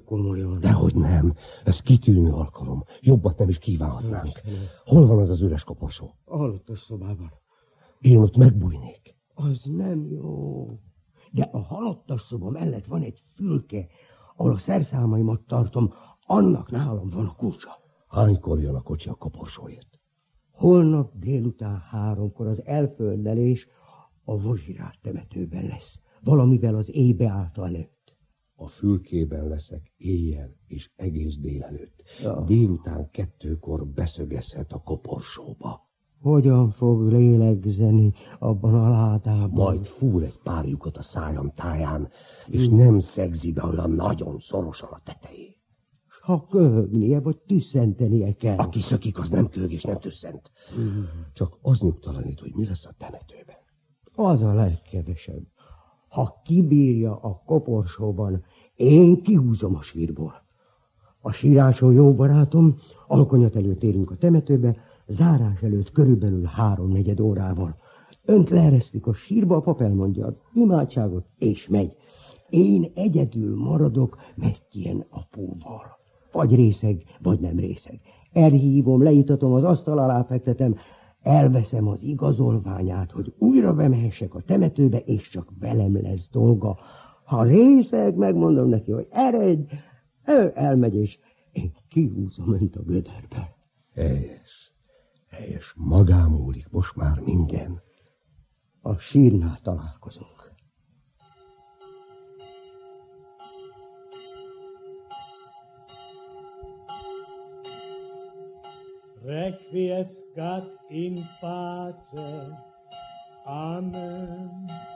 komolyan. Dehogy nem. Ez kitűnő alkalom. Jobbat nem is kívánhatnánk. Hol van az az üres koporsó? A halottas szobában. Én ott megbújnék. Az nem jó. De a halottas szoba mellett van egy fülke, ahol a szerszámaimat tartom, annak nálam van a kulcsa. Hánykor jön a kocsi a koporsóért? Holnap délután 3-kor az elföldelés a Vozsirát temetőben lesz, valamivel az éjbeáltal előtt. A fülkében leszek éjjel és egész délelőtt. Ja. Délután 2-kor beszögezhet a koporsóba. Hogyan fog lélegzeni abban a ládában? Majd fúr egy pár lyukat a szájam táján, és nem szegzi be olyan nagyon szorosan a tetejét. Ha köhögnie vagy tüsszentenie kell. Aki szökik, az nem köhög és nem tüsszent. Csak az nyugtalanít, hogy mi lesz a temetőben. Az a legkevesebb. Ha kibírja a koporsóban, én kihúzom a sírból. A síráson jó barátom, alkonyat előtt érünk a temetőbe, zárás előtt körülbelül 3-4 órával. Önt leeresztik a sírba, a pap elmondja az imádságot, és megy. Én egyedül maradok Mesztyen apóval. Vagy részeg, vagy nem részeg. Elhívom, leítatom, az asztal alá fektetem, elveszem az igazolványát, hogy újra bemehessek a temetőbe, és csak velem lesz dolga. Ha részeg, megmondom neki, hogy eredj, ő elmegy, és én kihúzom önt a gödörbe. Helyes, magám múlik most már minden. A sírnál találkozunk. Requiescat in pace. Amen.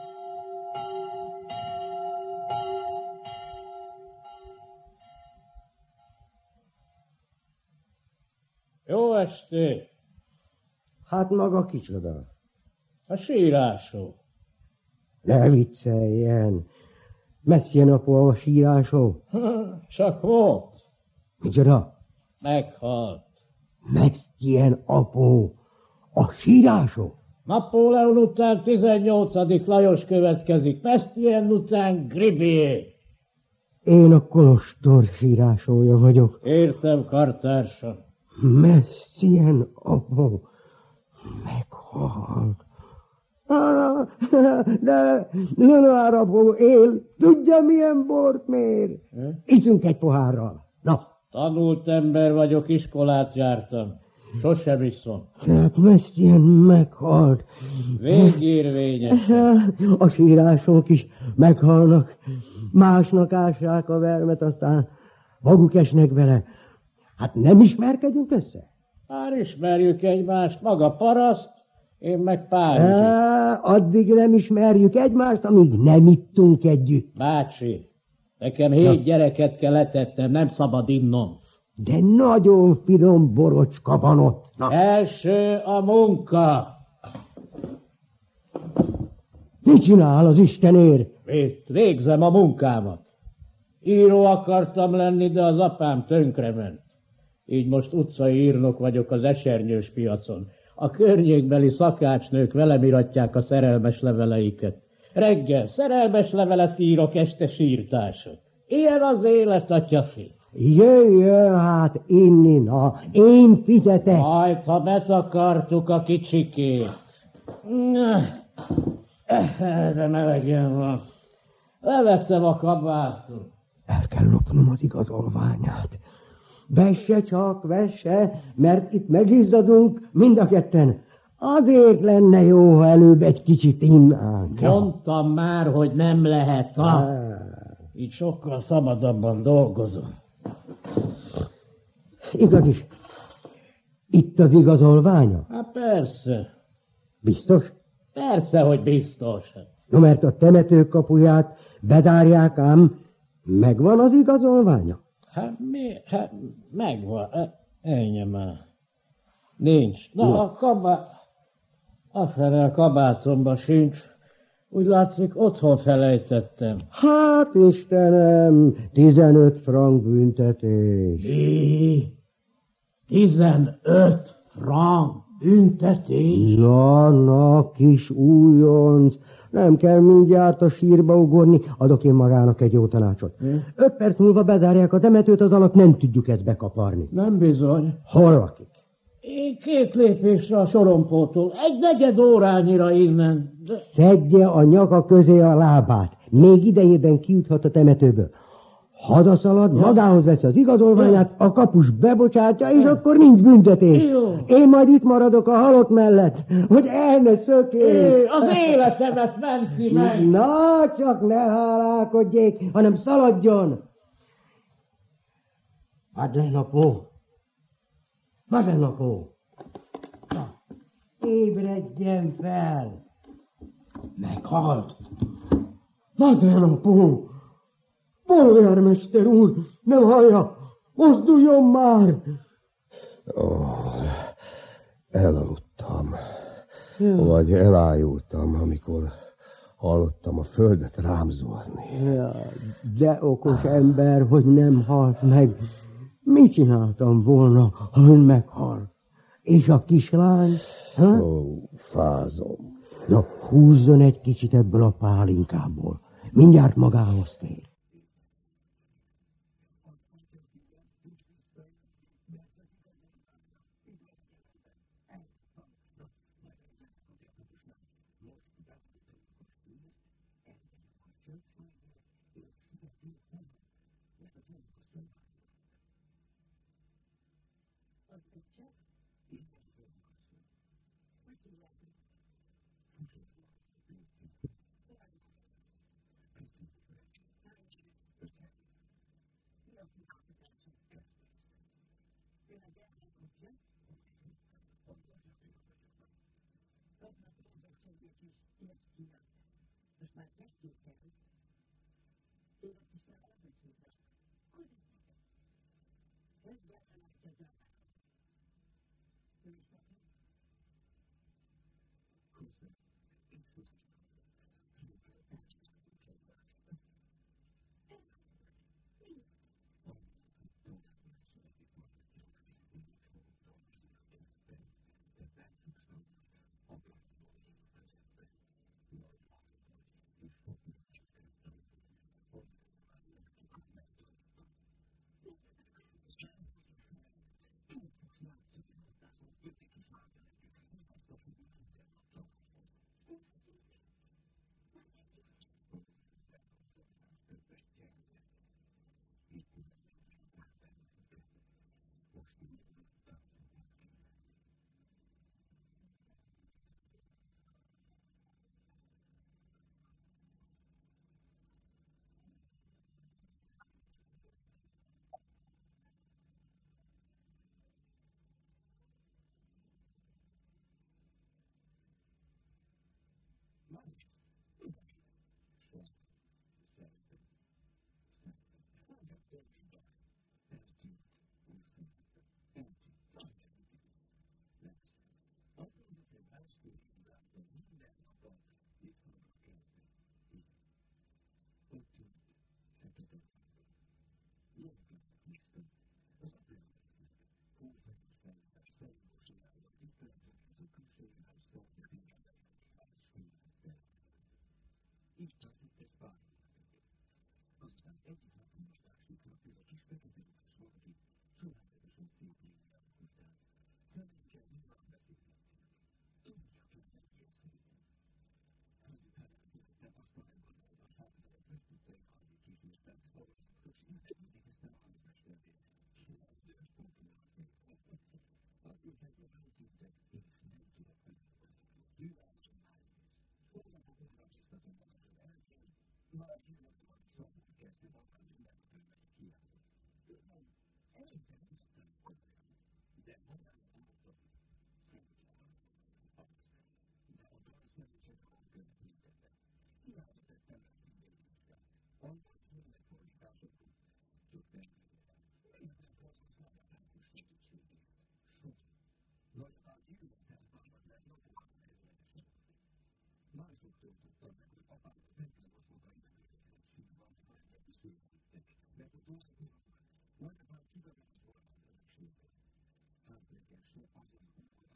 Jó estét! Hát maga kicsoda? A sírásó. Ne vicceljen! Mesztyen apó a sírásó? Csak volt. Micsoda? Meghalt. Mesztyen apó a sírásó? Napóleon után 18. Lajos következik, Mesztyen után Gribié. Én a kolostor sírásója vagyok. Értem, kartársam. Mesztyen apó meghalt. De nem apó él. Tudja, milyen bort mér? Iszunk egy pohárral. Na. Tanult ember vagyok, iskolát jártam. Sosem iszom. Tehát Mesztyen meghalt. Végérvényesen. A sírások is meghalnak. Másnak ássák a vermet, aztán maguk esnek bele. Hát nem ismerkedünk össze? Már ismerjük egymást, maga paraszt, én meg párizsi. Addig nem ismerjük egymást, amíg nem ittunk együtt. Bácsi, nekem 7 gyereket kell etetnem, nem szabad innom. De nagyon finom borocska van ott. Na. Első a munka. Mit csinál az Istenért? Végzem a munkámat. Író akartam lenni, de az apám tönkrement. Így most utcai írnok vagyok az esernyős piacon. A környékbeli szakácsnők velem iratják a szerelmes leveleiket. Reggel szerelmes levelet írok, este sírtások. Ilyen az élet, atyafi. Jöjjön hát inni, na, én fizetek. Majd, ha betakartuk a kicsikét. De melegen van. Levettem a kabátot. El kell lopnom az igazolványát. Vesse csak, vesse, mert itt megizzadunk mind a ketten. Azért lenne jó, ha előbb egy kicsit innánk. Mondtam már, hogy nem lehet. Így sokkal szabadabban dolgozom. Igaz is. Itt az igazolványa? Hát persze. Biztos? Persze, hogy biztos. No, mert a temető kapuját bedárják ám. Megvan az igazolványa? Hát mi? Hát megvan. Ennyi már. Nincs. Na, a kabátomban sincs. Úgy látszik, otthon felejtettem. Hát, Istenem, 15 frank büntetés. Mi? 15 frank büntetés? Na, kis újonc, Nem kell mindjárt a sírba ugorni, adok én magának egy jó tanácsot. 5 perc múlva bedárják a temetőt, az alatt nem tudjuk ezt bekaparni. Nem bizony. Hol lakik? Én 2 lépésre a sorompótól, 1/4 órányira innen. De... Szedje a nyaka közé a lábát. Még idejében kijuthat a temetőből. Hazaszalad, magához veszi az igazolványát, a kapus bebocsátja, és akkor nincs büntetés. Jó. Én majd itt maradok a halott mellett, hogy el ne szökjél. Az életemet menti meg. Na, csak ne hálálkodjék, hanem szaladjon. Madlenapó! Madlenapó! Ébredjen fel! Meghalt! Madlenapó! Polgármester úr, nem hallja! Mozduljon már! Elaludtam. Vagy elájultam, amikor hallottam a földet rám zuhanni. Ja, de okos ember, hogy nem halt meg. Mit csináltam volna, ha ön meghal? És a kislány? Ha? Fázom. Na, húzzon egy kicsit ebből a pálinkából. Mindjárt magához tér.